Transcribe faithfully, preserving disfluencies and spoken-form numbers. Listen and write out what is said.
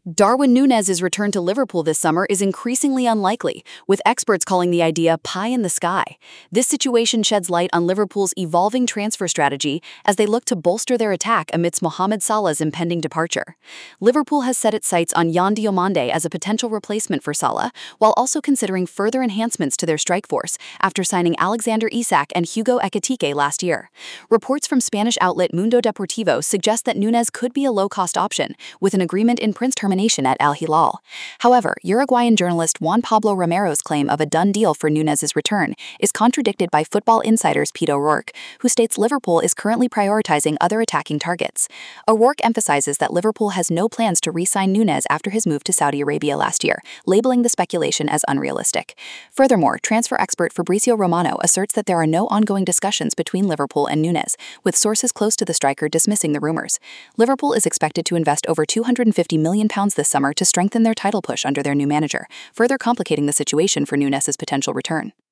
Darwin Núñez's return to Liverpool this summer is increasingly unlikely, with experts calling the idea pie in the sky. This situation sheds light on Liverpool's evolving transfer strategy as they look to bolster their attack amidst Mohamed Salah's impending departure. Liverpool has set its sights on Yan Diomande as a potential replacement for Salah, while also considering further enhancements to their strike force after signing Alexander Isak and Hugo Ekitike last year. Reports from Spanish outlet Mundo Deportivo suggest that Núñez could be a low-cost option, with an agreement in Prince termination at Al Hilal. However, Uruguayan journalist Juan Pablo Romero's claim of a done deal for Núñez's return is contradicted by Football Insider's Pete O'Rourke, who states Liverpool is currently prioritizing other attacking targets. O'Rourke emphasizes that Liverpool has no plans to re-sign Núñez after his move to Saudi Arabia last year, labeling the speculation as unrealistic. Furthermore, transfer expert Fabrizio Romano asserts that there are no ongoing discussions between Liverpool and Núñez, with sources close to the striker dismissing the rumors. Liverpool is expected to invest over two hundred fifty million pounds this summer to strengthen their title push under their new manager, further complicating the situation for Núñez's potential return.